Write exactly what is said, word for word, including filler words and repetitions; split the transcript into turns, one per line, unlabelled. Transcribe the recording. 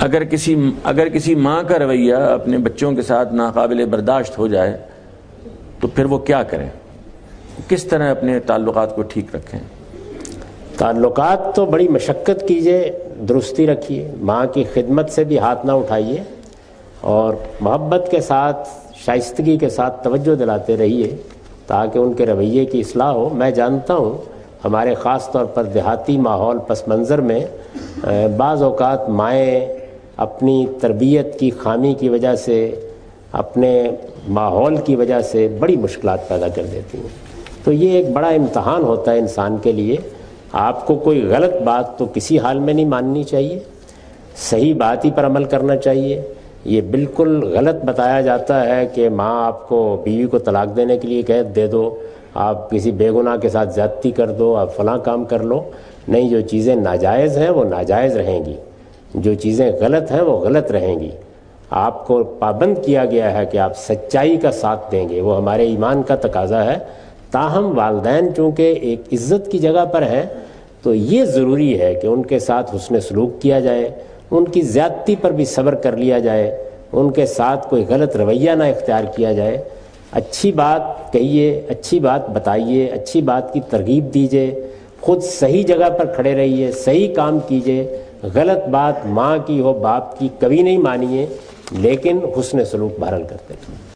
اگر کسی اگر کسی ماں کا رویہ اپنے بچوں کے ساتھ ناقابل برداشت ہو جائے تو پھر وہ کیا کریں؟ کس طرح اپنے تعلقات کو ٹھیک رکھیں؟
تعلقات تو بڑی مشقت کیجئے، درستی رکھیے، ماں کی خدمت سے بھی ہاتھ نہ اٹھائیے، اور محبت کے ساتھ، شائستگی کے ساتھ توجہ دلاتے رہیے تاکہ ان کے رویے کی اصلاح ہو۔ میں جانتا ہوں ہمارے خاص طور پر دیہاتی ماحول پس منظر میں بعض اوقات مائیں اپنی تربیت کی خامی کی وجہ سے، اپنے ماحول کی وجہ سے بڑی مشکلات پیدا کر دیتی ہیں۔ تو یہ ایک بڑا امتحان ہوتا ہے انسان کے لیے۔ آپ کو کوئی غلط بات تو کسی حال میں نہیں ماننی چاہیے، صحیح بات ہی پر عمل کرنا چاہیے۔ یہ بالکل غلط بتایا جاتا ہے کہ ماں آپ کو بیوی کو طلاق دینے کے لیے کہہ دے دو، آپ کسی بے گناہ کے ساتھ زیادتی کر دو، آپ فلاں کام کر لو۔ نہیں، جو چیزیں ناجائز ہیں وہ ناجائز رہیں گی، جو چیزیں غلط ہیں وہ غلط رہیں گی۔ آپ کو پابند کیا گیا ہے کہ آپ سچائی کا ساتھ دیں گے، وہ ہمارے ایمان کا تقاضا ہے۔ تاہم والدین چونکہ ایک عزت کی جگہ پر ہیں تو یہ ضروری ہے کہ ان کے ساتھ حسن سلوک کیا جائے، ان کی زیادتی پر بھی صبر کر لیا جائے، ان کے ساتھ کوئی غلط رویہ نہ اختیار کیا جائے۔ اچھی بات کہیے، اچھی بات بتائیے، اچھی بات کی ترغیب دیجیے، خود صحیح جگہ پر کھڑے رہیے، صحیح کام کیجیے۔ غلط بات ماں کی ہو، باپ کی، کبھی نہیں مانیے، لیکن حسن سلوک بہرحال کرتے رہیے۔